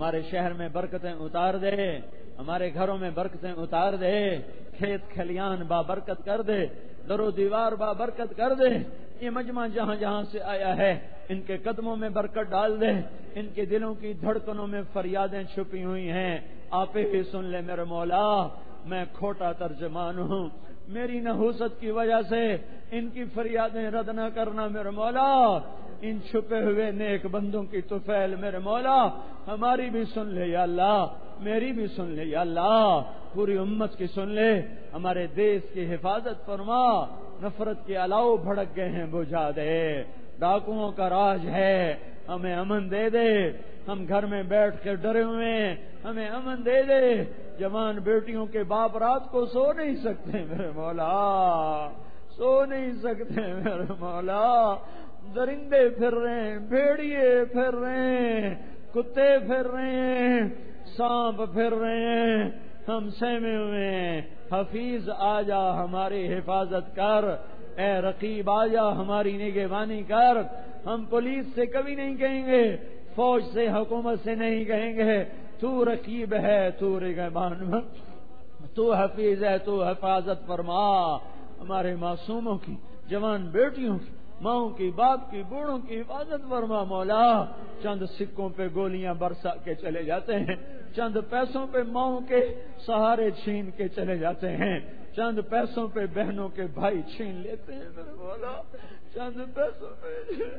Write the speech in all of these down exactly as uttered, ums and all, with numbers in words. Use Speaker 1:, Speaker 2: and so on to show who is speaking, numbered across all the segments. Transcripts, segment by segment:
Speaker 1: ہمارے شہر میں برکتیں اتار دے، ہمارے گھروں میں برکتیں اتار دے، کھیت کھلیان بابرکت کر دے، در و دیوار بابرکت کر دے۔ یہ مجمع جہاں جہاں سے آیا ہے ان کے قدموں میں برکت ڈال دے، ان کے دلوں کی دھڑکنوں میں فریادیں چھپی ہوئی ہیں، آپ ہی سن لے میرے مولا۔ میں کھوٹا ترجمان ہوں، میری نحوست کی وجہ سے ان کی فریادیں رد نہ کرنا میرے مولا۔ ان چھپے ہوئے نیک بندوں کی طفیل میرے مولا ہماری بھی سن لے یا اللہ، میری بھی سن لے یا اللہ، پوری امت کی سن لے۔ ہمارے دیش کی حفاظت فرما، نفرت کے الاؤ بھڑک گئے ہیں بجھا دے، ڈاکوؤں کا راج ہے ہمیں امن دے دے، ہم گھر میں بیٹھ کے ڈرے ہوئے ہیں ہمیں امن دے دے۔ جوان بیٹیوں کے باپ رات کو سو نہیں سکتے میرے مولا، سو نہیں سکتے میرے مولا۔ درندے پھر رہے ہیں، بھیڑیے پھر رہے ہیں، کتے پھر رہے ہیں، سانپ پھر رہے ہیں، ہم سہمے ہوئے ہیں۔ حفیظ آجا ہماری حفاظت کر، اے رقیب آجا ہماری نگہبانی کر۔ ہم پولیس سے کبھی نہیں کہیں گے، فوج سے، حکومت سے نہیں کہیں گے، تو رقیب ہے، تو نگہبان، تو حفیظ ہے، تو حفاظت فرما۔ ہمارے معصوموں کی، جوان بیٹیوں کی، ماؤں کی، باپ کی، بوڑھوں کی حفاظت فرما مولا۔ چند سکوں پہ گولیاں برسا کے چلے جاتے ہیں، چند پیسوں پہ ماؤں کے سہارے چھین کے چلے جاتے ہیں، چند پیسوں پہ بہنوں کے بھائی چھین لیتے ہیں میرے مولا، چند پیسوں پہ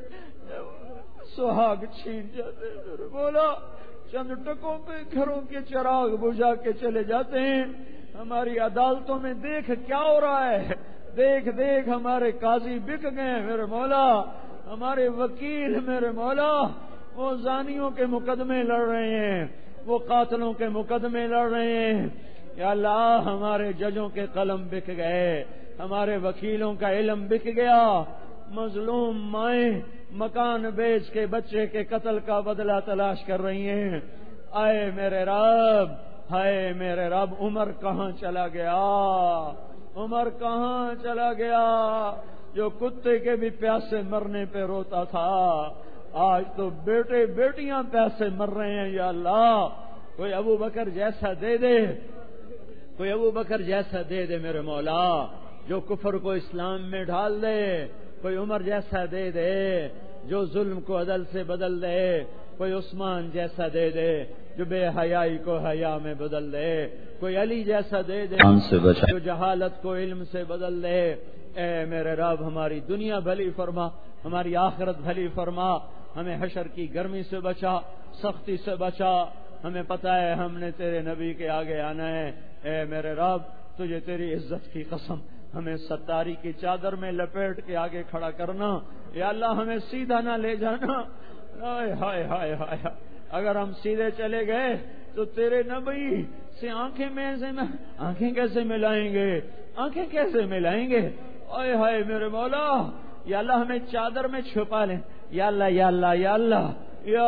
Speaker 1: سہاگ چھین جاتے ہیں میرے مولا، چند ٹکوں پہ گھروں کے چراغ بجھا کے چلے جاتے ہیں۔ ہماری عدالتوں میں دیکھ کیا ہو رہا ہے، دیکھ دیکھ ہمارے قاضی بک گئے میرے مولا، ہمارے وکیل میرے مولا وہ زانیوں کے مقدمے لڑ رہے ہیں، وہ قاتلوں کے مقدمے لڑ رہے ہیں۔ یا اللہ ہمارے ججوں کے قلم بک گئے، ہمارے وکیلوں کا علم بک گیا۔ مظلوم مائیں مکان بیچ کے بچے کے قتل کا بدلہ تلاش کر رہی ہیں۔ آئے میرے رب، ہائے میرے رب، عمر کہاں چلا گیا، عمر کہاں چلا گیا، جو کتے کے بھی پیاسے مرنے پہ روتا تھا، آج تو بیٹے بیٹیاں پیاسے مر رہے ہیں۔ یا اللہ کوئی ابو بکر جیسا دے دے، کوئی ابو بکر جیسا دے دے میرے مولا، جو کفر کو اسلام میں ڈھال دے، کوئی عمر جیسا دے دے جو ظلم کو عدل سے بدل دے، کوئی عثمان جیسا دے دے جو بے حیائی کو حیا میں بدل دے، کوئی علی جیسا دے دے جو جہالت کو علم سے بدل دے۔ اے میرے رب ہماری دنیا بھلی فرما، ہماری آخرت بھلی فرما، ہمیں حشر کی گرمی سے بچا، سختی سے بچا۔ ہمیں پتہ ہے ہم نے تیرے نبی کے آگے آنا ہے، اے میرے رب تجھے تیری عزت کی قسم ہمیں ستاری کی چادر میں لپیٹ کے آگے کھڑا کرنا۔ یا اللہ ہمیں سیدھا نہ لے جانا۔ ہائے ہائے ہائے ہائے، اگر ہم سیدھے چلے گئے تو تیرے نبی سے آنکھیں میں سے آنکھیں کیسے ملائیں گے، آنکھیں کیسے ملائیں گے؟ ہائے ہائے میرے مولا، یا اللہ ہمیں چادر میں چھپا لیں۔ یا اللہ یا اللہ یا اللہ یا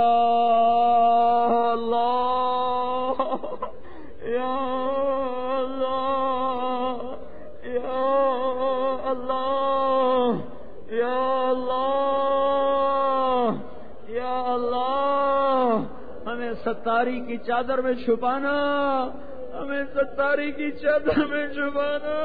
Speaker 1: اللہ یا اللہ یا اللہ یا اللہ یا اللہ، ہمیں ستاری کی چادر میں چھپانا، ہمیں ستاری کی چادر میں چھپانا،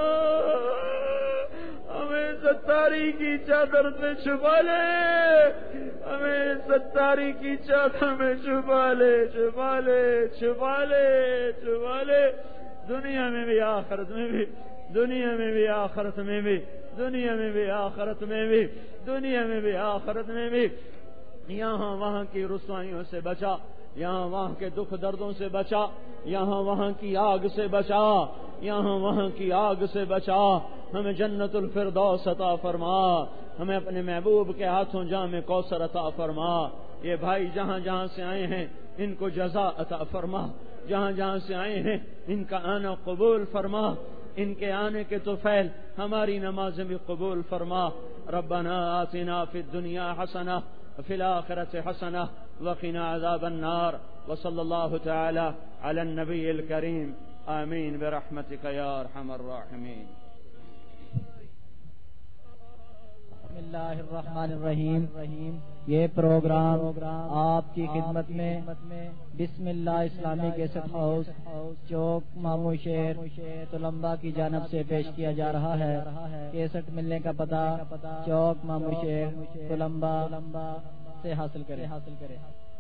Speaker 1: ہمیں ستاری کی چادر میں چھپا لے، ہمیں ستاری کی چادر میں چھپا لے، چھپا لے چھپا لے چھپا لے، دنیا میں بھی آخرت میں بھی، دنیا میں بھی آخرت میں بھی، دنیا میں بھی آخرت میں بھی، دنیا میں بھی آخرت میں بھی۔ یہاں وہاں کی رسوائیوں سے بچا، یہاں وہاں کے دکھ دردوں سے بچا، یہاں وہاں کی آگ سے بچا، یہاں وہاں کی آگ سے بچا۔ ہمیں جنت الفردوس عطا فرما، ہمیں اپنے محبوب کے ہاتھوں جام کوثر عطا فرما۔ یہ بھائی جہاں جہاں سے آئے ہیں ان کو جزا عطا فرما، جہاں جہاں سے آئے ہیں ان کا آنا قبول فرما، ان کے آنے کے طفیل ہماری نمازیں بھی قبول فرما۔ ربنا آتنا فی الدنیا حسنہ وفی الآخرۃ حسنہ وقنا عذاب النار، وصلی اللہ تعالی علی النبی الکریم، آمین برحمتک یا ارحم الراحمین۔
Speaker 2: बिस्मिल्लाहिर्रहमानिर्रहीम। ये प्रोग्राम आपकी खिदमत में बिस्मिल्लाह इस्लामी कैसेट हाउस चौक मामू शहर तुलंबा की जानब से पेश किया जा रहा है। कैसेट मिलने का पता चौक मामू शहर तुलंबा से हासिल करें हासिल करें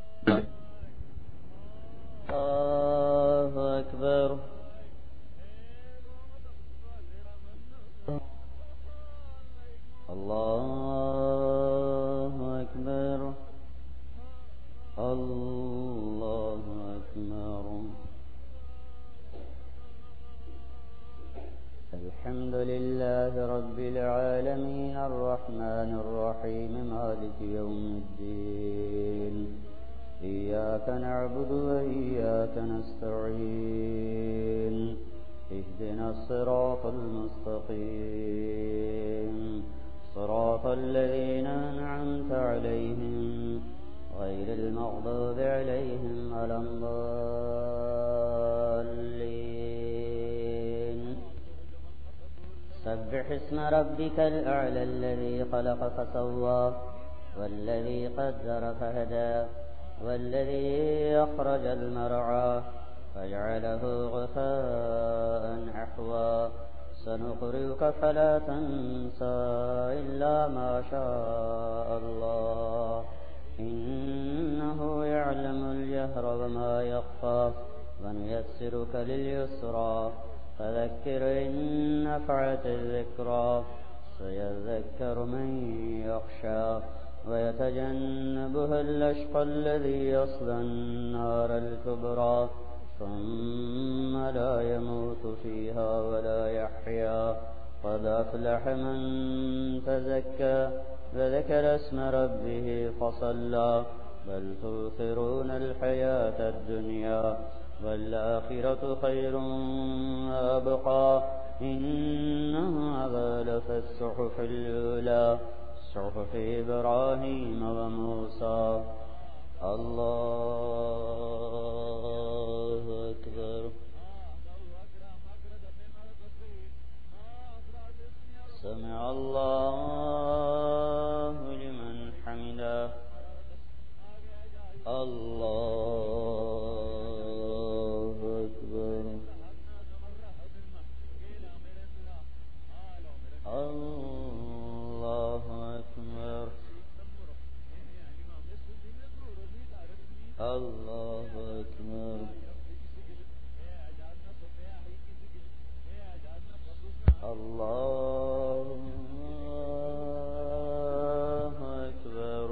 Speaker 3: अल्लाहु अकबर। अल्लाहु अकबर। अल्लाहु अकबर। अल्हम्दुलिल्लाहि रब्बिल आलमीन अर्रहमानिर रहीम मालिकि यौमिद्दीन। इय्याक नअबुदु व इय्याक नस्तईन। इहदिनस सिरातल मुस्तक़ीम सिरातल लज़ीना अनअमत अलैहिम गैरिल मग़दूबि अलैहिम वलद्दाल्लीन। सब्बिह इस्म रब्बिकल अअला अल्लज़ी ख़लक़ फसव्वा वल्लज़ी क़द्दर फहदा वल्लज़ी अख़रजल मरअा فجعله غثاء أحوى سنقرئك فلا تنسى إلا ما شاء الله إنه يعلم الجهر وما يخفى ونيسرك لليسرى فذكر إن نفعت الذكرى سيذكر من يخشى ويتجنبها الأشقى الذي يصلى النار الكبرى ثم لا يموت فيها ولا يحيا قد أفلح من تزكى وذكر اسم ربه فصلى بل تؤثرون الحياة الدنيا والآخرة خير وأبقى إن هذا لفي الصحف الأولى صحف إبراهيم وموسى. الله أكبر. سمع الله لمن حمده. الله أكبر. الله أكبر. الله أكبر. الله أكبر.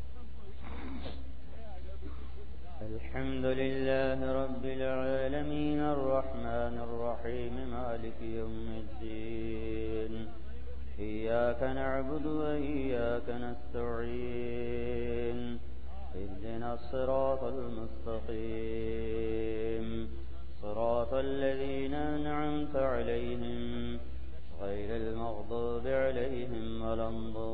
Speaker 3: الحمد لله رب العالمين الرحمن الرحيم مالك يوم الدين. إياك نعبد وإياك نستعين. اهدنا الصراط المستقيم صراط الذين أنعمت عليهم غير المغضوب عليهم ولا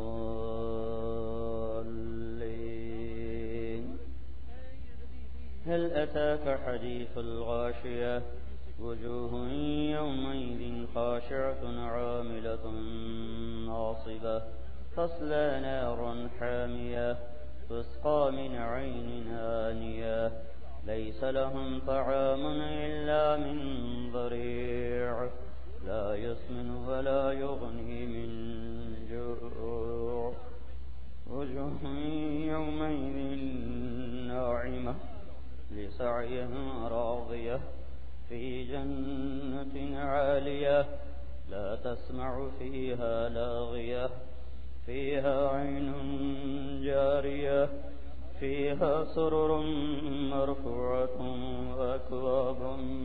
Speaker 3: الضالين. هل أتاك حديث الغاشية وجوه يومئذ خاشعة عاملة ناصبة تصلى نارا حامية تسقى من عين آنية ليس لهم طعام إلا من ضريع لا يسمن ولا يغني من جوع. وجوه يومئذ ناعمة لسعيها راضية في جنة عالية لا تسمع فيها لاغية فيها عين جارية فيها سرر مرفوعة وأكواب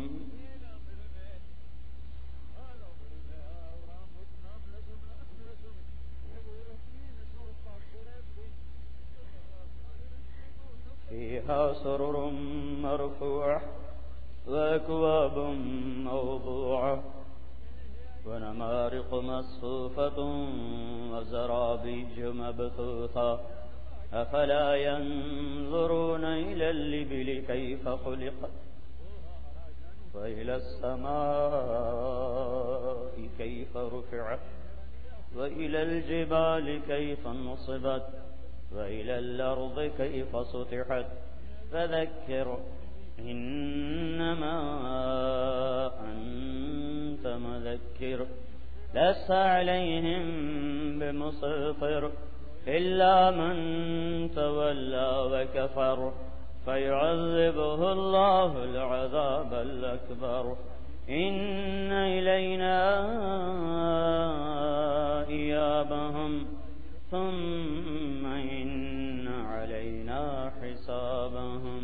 Speaker 3: فيها سرر مرفوعة وأكواب موضوعة ونمارق مصفوفة وزرابيج مبثوثة أفلا ينظرون إلى الإبل كيف خلقت وإلى السماء كيف رفعت وإلى الجبال كيف نصبت وإلى الأرض كيف سطحت فذكر إنما أنت مذكر لست عليهم بمسيطر إلا من تولى وكفر فيعذبه الله العذاب الأكبر إن إلينا إيابهم ثم إن علينا حسابهم.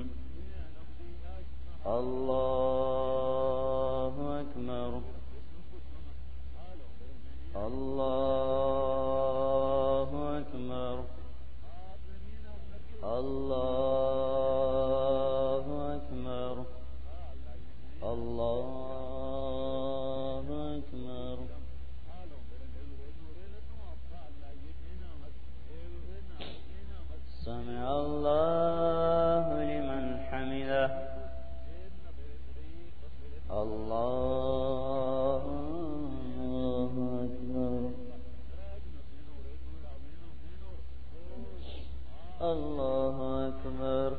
Speaker 3: الله أكبر الله أكبر الله أكبر الله أكبر. سمع الله لمن حمده. الله أكبر الله أكبر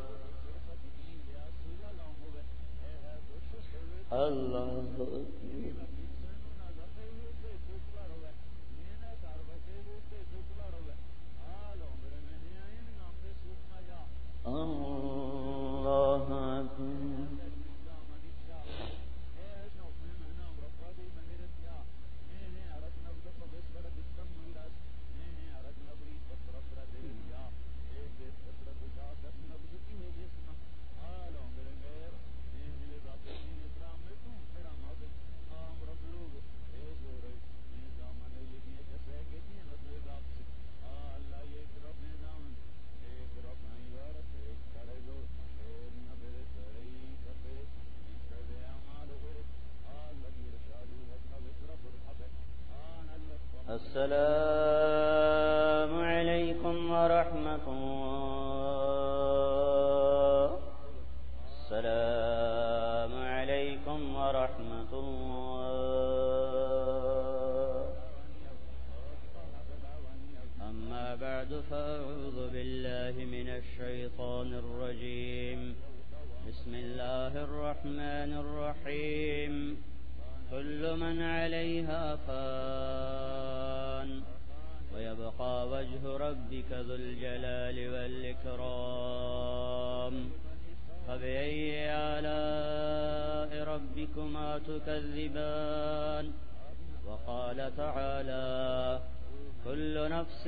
Speaker 3: الله أكبر. الله أكبر السلام عليكم ورحمة الله. السلام عليكم ورحمة الله. أما بعد فأعوذ بالله من الشيطان الرجيم. بسم الله الرحمن الرحيم. كل من عليها فان ويبقى وجه ربك ذو الجلال والإكرام. فبأي آلاء ربكما تكذبان. وقال تعالى كل نفس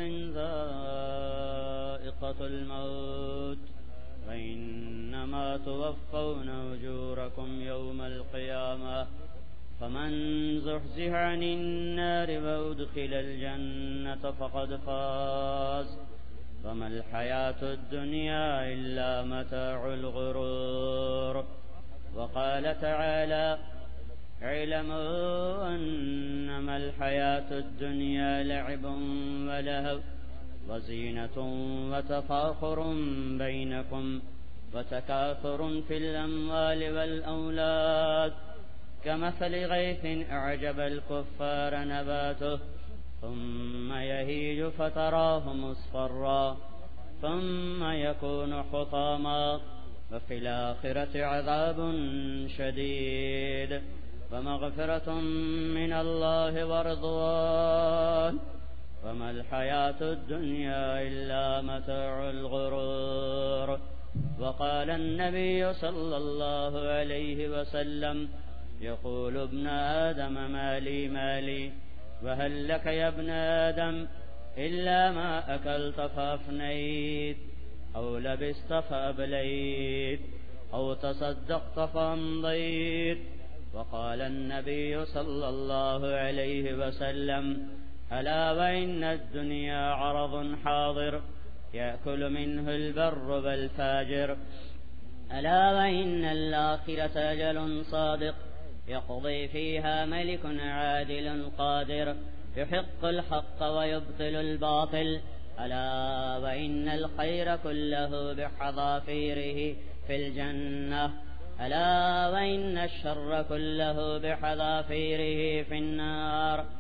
Speaker 3: ذائقة الموت وإنما توفون أجوركم يوم القيامة فمن زحزح عن النار وأدخل الجنة فقد فاز وما الحياة الدنيا إلا متاع الغرور. وقال تعالى اعلموا أنما الحياة الدنيا لعب ولهو وزينة وتفاخر بينكم وتكاثر في الأموال والأولاد كمثل غيث أعجب الكفار نباته ثم يهيج فتراه مصفرا ثم يكون حطاما وفي الآخرة عذاب شديد ومغفرة من الله ورضوان وما الحياة الدنيا إلا متاع الغرور. وقال النبي صلى الله عليه وسلم يقول ابن آدم مالي مالي وهل لك يا ابن آدم إلا ما أكلت فأفنيت أو لبست فأبليت أو تصدقت فأمضيت. وقال النبي صلى الله عليه وسلم ألا وإن الدنيا عرض حاضر يأكل منه البر والفاجر. ألا وإن الآخرة أجل صادق يقضي فيها ملك عادل قادر يحق الحق ويبطل الباطل. ألا وإن الخير كله بحذافيره في الجنة. ألا وإن الشر كله بحذافيره في النار.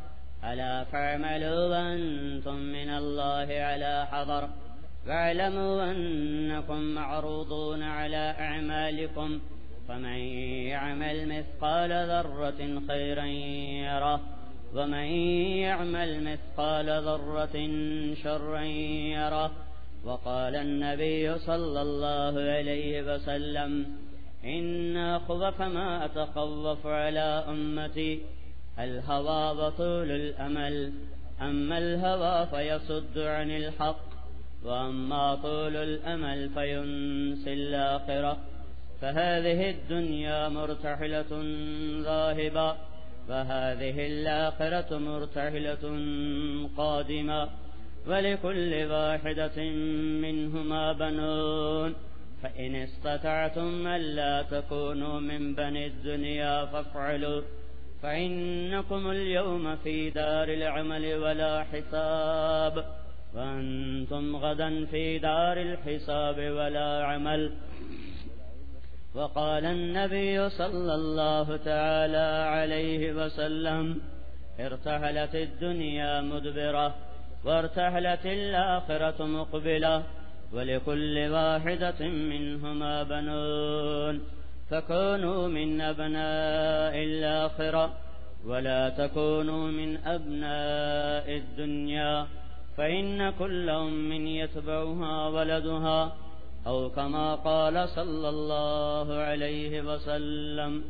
Speaker 3: ألا فاعملوا وأنتم من الله على حذر واعلموا أنكم معروضون على أعمالكم فمن يعمل مثقال ذرة خيرا يره ومن يعمل مثقال ذرة شرا يره. وقال النبي صلى الله عليه وسلم إن أخوف ما أتخوف على أمتي الهوى وطول الأمل، أما الهوى فيصد عن الحق وأما طول الأمل فينسي الآخرة. فهذه الدنيا مرتحلة ذاهبة وهذه الآخرة مرتحلة قادمة ولكل واحدة منهما بنون فإن استطعتم ألا تكونوا من بني الدنيا فافعلوا فإنكم اليوم في دار العمل ولا حساب وأنتم غدا في دار الحساب ولا عمل. وقال النبي صلى الله تعالى عليه وسلم ارتحلت الدنيا مدبرة وارتحلت الآخرة مقبلة ولكل واحدة منهما بنون فكونوا من أبناء الآخرة ولا تكونوا من أبناء الدنيا فإن كل أم يتبعها ولدها أو كما قال صلى الله عليه وسلم.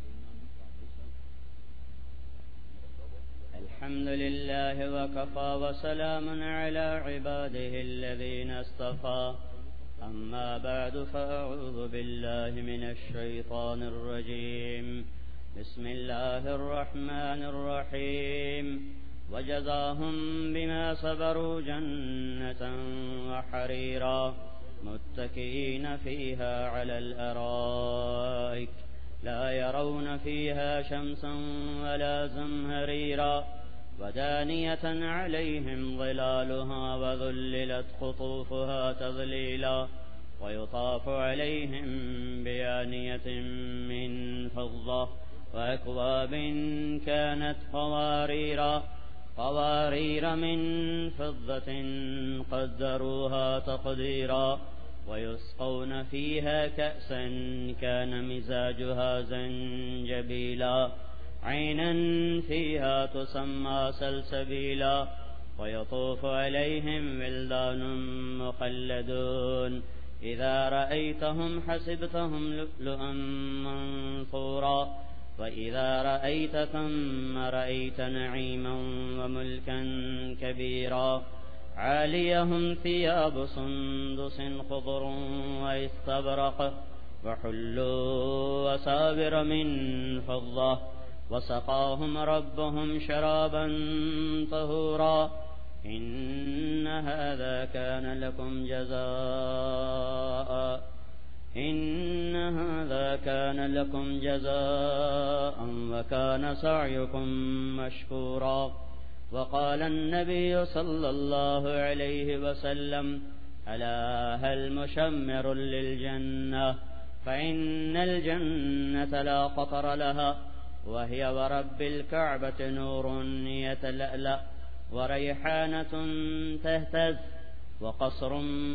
Speaker 3: الحمد لله وكفى وسلام على عباده الذين اصطفى. أما بعد فأعوذ بالله من الشيطان الرجيم. بسم الله الرحمن الرحيم. وجزاهم بما صبروا جنة وحريرا متكئين فيها على الأرائك لا يرون فيها شمسا ولا زمهريرا ودانية عليهم ظلالها وذللت قطوفها تذليلا ويطاف عليهم بآنية من فضة وأكواب كانت قواريرا قوارير من فضة قدروها تقديرا ويسقون فيها كأسا كان مزاجها زنجبيلا عينا فيها تسمى سلسبيلا ويطوف عليهم ولدان مخلدون إذا رأيتهم حسبتهم لؤلؤا منثورا وإذا رأيت ثم رأيت نعيما وملكا كبيرا عاليهم ثياب سندس خضر واستبرق وحلوا وسابر من فضة وسقاهم ربهم شرابا طهورا إن هذا كان لكم جزاء إن هذا كان لكم جزاء وكان سعيكم مشكورا. وقال النبي صلى الله عليه وسلم ألا هل مشمر للجنة فإن الجنة لا قطر لها وهي ورب الكعبة نور يتلألأ وريحانة تهتز وقصر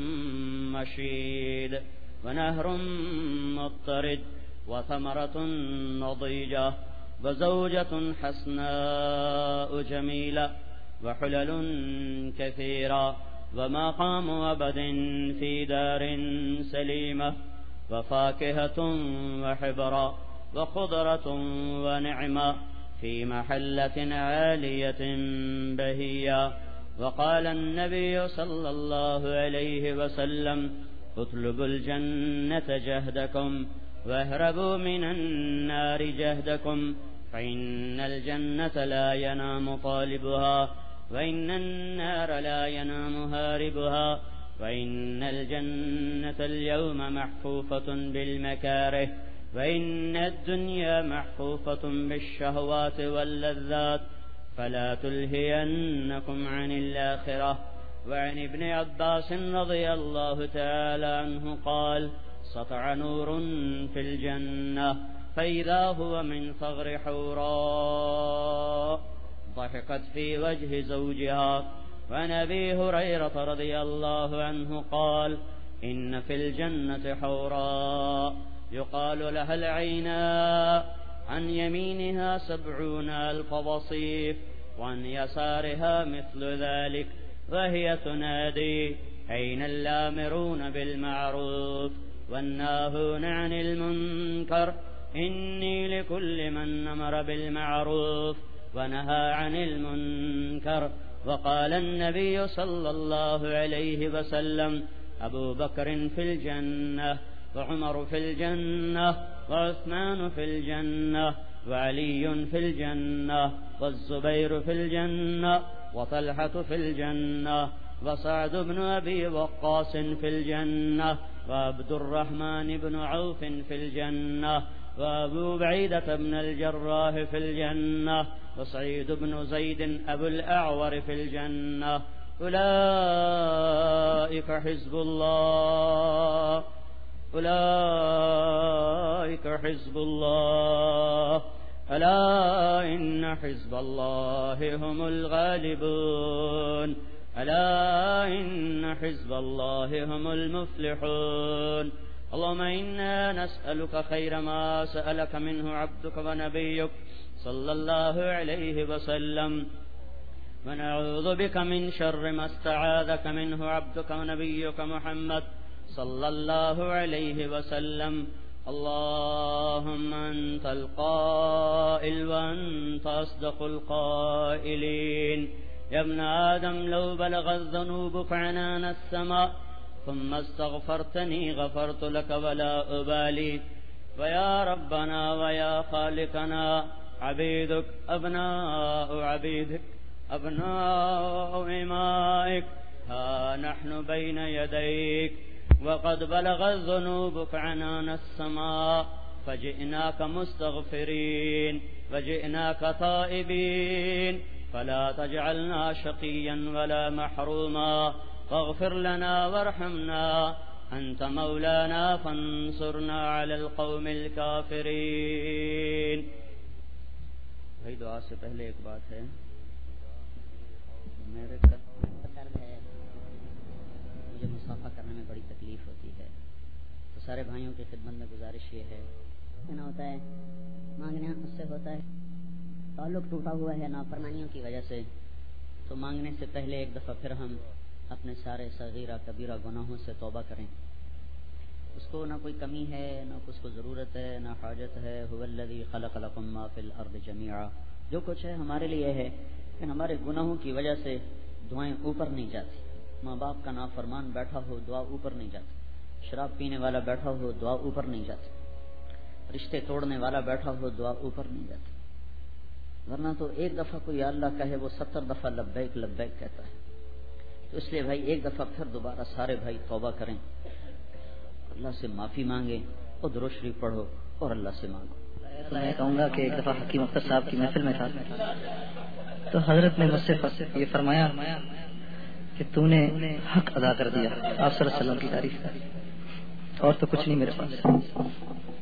Speaker 3: مشيد ونهر مضطرد وثمرة نضيجة وزوجة حسناء جميلة وحلل كثيرة ومقام أبد في دار سليمة وفاكهة وحبرا وخضرة ونعمة في محلة عالية بهية. وقال النبي صلى الله عليه وسلم اطلبوا الجنة جهدكم واهربوا من النار جهدكم فإن الجنة لا ينام طالبها وإن النار لا ينام هاربها وإن الجنة اليوم محفوفة بالمكاره وإن الدنيا محفوفة بالشهوات واللذات فلا تلهينكم عن الآخرة. وعن ابن عباس رضي الله تعالى عنه قال سطع نور في الجنة فإذا هو من ثغر حوراء ضحكت في وجه زوجها. وعن أبي هريرة رضي الله عنه قال: إن في الجنة حوراء يقال لها العيناء، عن يمينها سبعون ألف وصيف، وعن يسارها مثل ذلك، وهي تنادي: أين الآمرون بالمعروف والناهون عن المنكر؟ إني لكل من أمر بالمعروف ونهى عن المنكر. وقال النبي صلى الله عليه وسلم: أبو بكر في الجنة، وعمر في الجنة، وعثمان في الجنة، وعلي في الجنة، والزبير في الجنة، وطلحة في الجنة، وسعد بن أبي وقاص في الجنة، وعبد الرحمن بن عوف في الجنة، وأبو بعيدة بن الجراح في الجنة، وسعيد بن زيد أبو الأعور في الجنة. أولئك حزب الله، أولئك حزب الله، ألا إن حزب الله هم الغالبون، ألا إن حزب الله هم المفلحون. اللهم إنا نسألك خير ما سألك منه عبدك ونبيك صلى الله عليه وسلم، ونعوذ بك من شر ما استعاذك منه عبدك ونبيك محمد صلى الله عليه وسلم. اللهم أنت القائل وأنت أصدق القائلين. يا ابن آدم لو بلغت ذنوبك عنان السماء ثم استغفرتني غفرت لك ولا أبالي. ويا ربنا ويا خالقنا، عبيدك أبناء عبيدك أبناء إمائك، ها نحن بين يديك وقد بلغت ذنوبك عنان السماء، فجئناك مستغفرين وجئناك تائبين، فلا تجعلنا شقيا ولا محروما، فاغفر لنا وارحمنا، أنت مولانا فانصرنا على القوم الكافرين. بھائی دعا سے پہلے ایک بات ہے، میرے درد ہے، مجھے مسافہ کرنے میں بڑی تکلیف ہوتی ہے، تو سارے بھائیوں کی خدمت میں گزارش یہ ہے، کہنا ہوتا ہے مانگنے اس سے ہوتا ہے تعلق ٹوٹا ہوا ہے نافرمانیوں کی وجہ سے، تو مانگنے سے پہلے ایک دفعہ پھر ہم اپنے سارے صغیرہ کبیرہ گناہوں سے توبہ کریں. اس کو نہ کوئی کمی ہے، نہ اس کو ضرورت ہے، نہ حاجت ہے. هو الذی خلق لکم ما فی الارض جمیعا، جو کچھ ہے ہمارے لیے ہے، لیکن ہمارے گناہوں کی وجہ سے دعائیں اوپر نہیں جاتی. ماں باپ کا نافرمان بیٹھا ہو دعا اوپر نہیں جاتی، شراب پینے والا بیٹھا ہو دعا اوپر نہیں جاتی، رشتے توڑنے والا بیٹھا ہو دعا اوپر نہیں جاتی. ورنہ تو ایک دفعہ کوئی یا اللہ کہے وہ ستر دفعہ لبیک لبیک کہتا ہے. تو اس لیے بھائی ایک دفعہ پھر دوبارہ سارے بھائی توبہ کریں، اللہ سے معافی مانگیں اور درود شریف پڑھو اور اللہ سے مانگو.
Speaker 4: تو میں کہوں گا کہ ایک دفعہ حکیم اختر صاحب کی محفل میں تھا تو حضرت نے مجھ سے یہ فرمایا کہ تو نے حق ادا کر دیا، آپ صلی اللہ علیہ وسلم کی تعریف، اور تو کچھ نہیں میرے پاس.